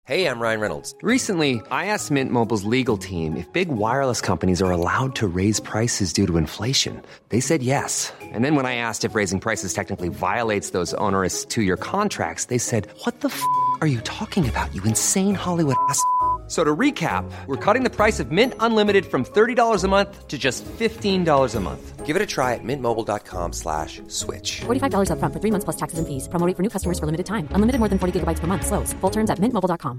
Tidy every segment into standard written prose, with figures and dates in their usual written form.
Hey, I'm Ryan Reynolds. Recently, I asked Mint Mobile's legal team if big wireless companies are allowed to raise prices due to inflation. They said yes. And then when I asked if raising prices technically violates those onerous two-year contracts, they said, "What the f*** are you talking about, you insane Hollywood ass?" So to recap, we're cutting the price of Mint Unlimited from $30 a month to just $15 a month. Give it a try at mintmobile.com/switch. $45 up front for 3 months plus taxes and fees. Promo rate for new customers for limited time. Unlimited more than 40 gigabytes per month. Slows full terms at mintmobile.com.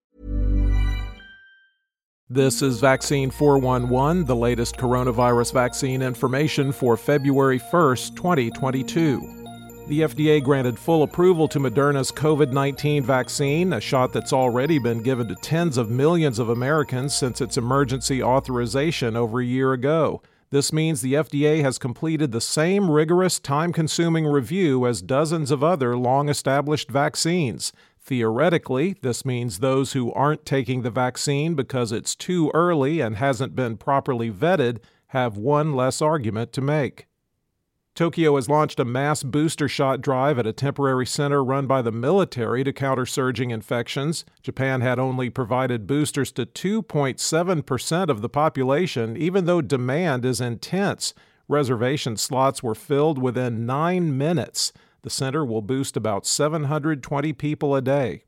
This is Vaccine 411, the latest coronavirus vaccine information for February 1st, 2022. The FDA granted full approval to Moderna's COVID-19 vaccine, a shot that's already been given to tens of millions of Americans since its emergency authorization over a year ago. This means the FDA has completed the same rigorous, time-consuming review as dozens of other long-established vaccines. Theoretically, this means those who aren't taking the vaccine because it's too early and hasn't been properly vetted have one less argument to make. Tokyo has launched a mass booster shot drive at a temporary center run by the military to counter surging infections. Japan had only provided boosters to 2.7% of the population, even though demand is intense. Reservation slots were filled within 9 minutes. The center will boost about 720 people a day.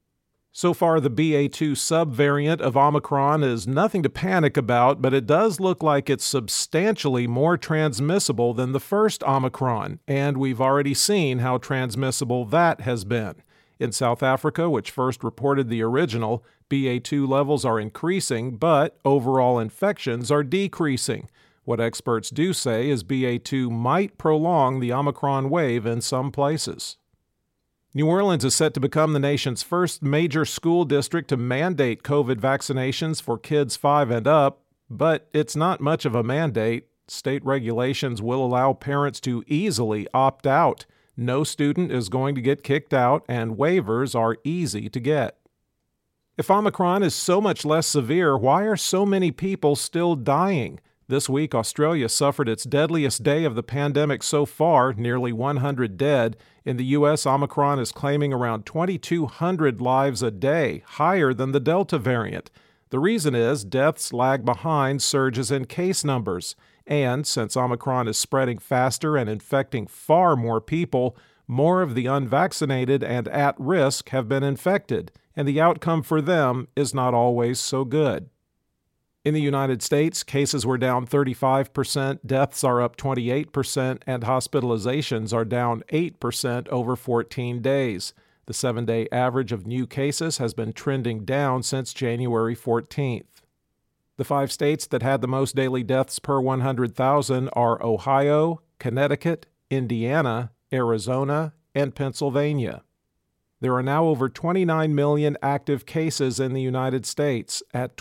So far, the BA.2 subvariant of Omicron is nothing to panic about, but it does look like it's substantially more transmissible than the first Omicron, and we've already seen how transmissible that has been. In South Africa, which first reported the original, BA.2 levels are increasing, but overall infections are decreasing. What experts do say is BA.2 might prolong the Omicron wave in some places. New Orleans is set to become the nation's first major school district to mandate COVID vaccinations for kids 5 and up, but it's not much of a mandate. State regulations will allow parents to easily opt out. No student is going to get kicked out, and waivers are easy to get. If Omicron is so much less severe, why are so many people still dying? This week, Australia suffered its deadliest day of the pandemic so far, nearly 100 dead. In the U.S., Omicron is claiming around 2,200 lives a day, higher than the Delta variant. The reason is deaths lag behind surges in case numbers. And since Omicron is spreading faster and infecting far more people, more of the unvaccinated and at risk have been infected, and the outcome for them is not always so good. In the United States, cases were down 35%, deaths are up 28%, and hospitalizations are down 8% over 14 days. The 7-day average of new cases has been trending down since January 14th. The 5 states that had the most daily deaths per 100,000 are Ohio, Connecticut, Indiana, Arizona, and Pennsylvania. There are now over 29 million active cases in the United States at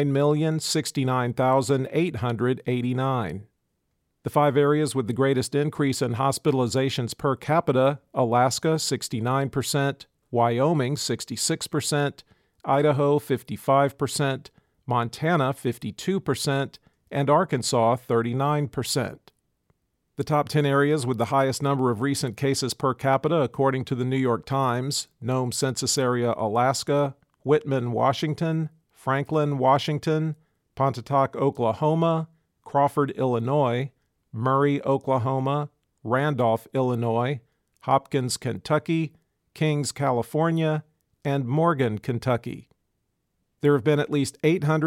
29,069,889. The 5 areas with the greatest increase in hospitalizations per capita: Alaska 69%, Wyoming 66%, Idaho 55%, Montana 52%, and Arkansas 39%. The top 10 areas with the highest number of recent cases per capita, according to the New York Times: Nome Census Area, Alaska; Whitman, Washington; Franklin, Washington; Pontotoc, Oklahoma; Crawford, Illinois; Murray, Oklahoma; Randolph, Illinois; Hopkins, Kentucky; Kings, California; and Morgan, Kentucky. There have been at least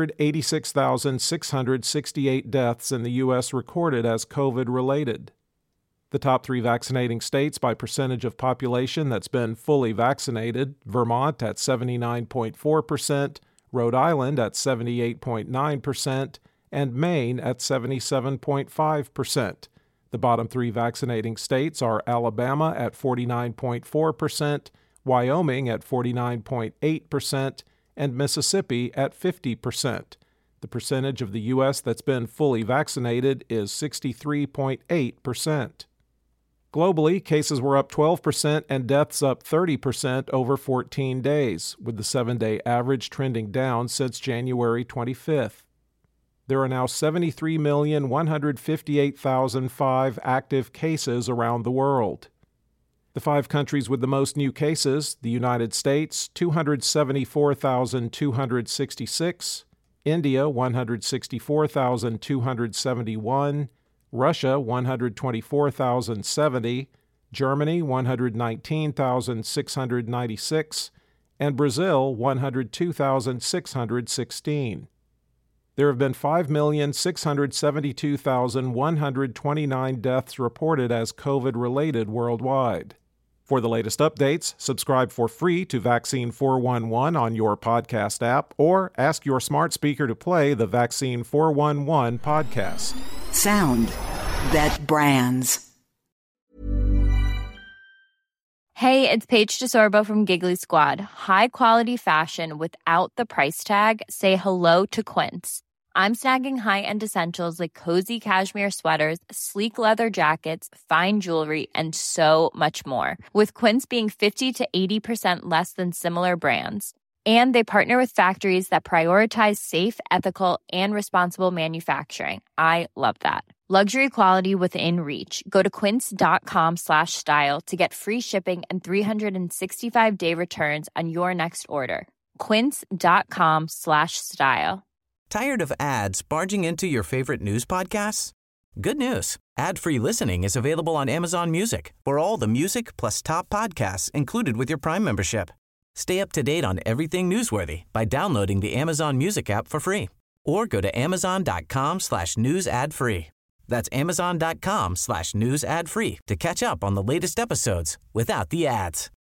886,668 deaths in the U.S. recorded as COVID-related. The top 3 vaccinating states by percentage of population that's been fully vaccinated: Vermont at 79.4%, Rhode Island at 78.9%, and Maine at 77.5%. The bottom 3 vaccinating states are Alabama at 49.4%, Wyoming at 49.8%, and Mississippi at 50%. The percentage of the U.S. that's been fully vaccinated is 63.8%. Globally, cases were up 12% and deaths up 30% over 14 days, with the 7-day average trending down since January 25th. There are now 73,158,005 active cases around the world. The 5 countries with the most new cases: the United States, 274,266, India, 164,271, Russia, 124,070, Germany, 119,696, and Brazil, 102,616. There have been 5,672,129 deaths reported as COVID-related worldwide. For the latest updates, subscribe for free to Vaccine 411 on your podcast app or ask your smart speaker to play the Vaccine 411 podcast. Sound that brands. Hey, it's Paige DeSorbo from Giggly Squad. High quality fashion without the price tag. Say hello to Quince. I'm snagging high-end essentials like cozy cashmere sweaters, sleek leather jackets, fine jewelry, and so much more. With Quince being 50 to 80% less than similar brands. And they partner with factories that prioritize safe, ethical, and responsible manufacturing. I love that. Luxury quality within reach. Go to quince.com/style to get free shipping and 365-day returns on your next order. Quince.com/style. Tired of ads barging into your favorite news podcasts? Good news. Ad-free listening is available on Amazon Music for all the music plus top podcasts included with your Prime membership. Stay up to date on everything newsworthy by downloading the Amazon Music app for free or go to amazon.com/news ad free. That's amazon.com/news ad free to catch up on the latest episodes without the ads.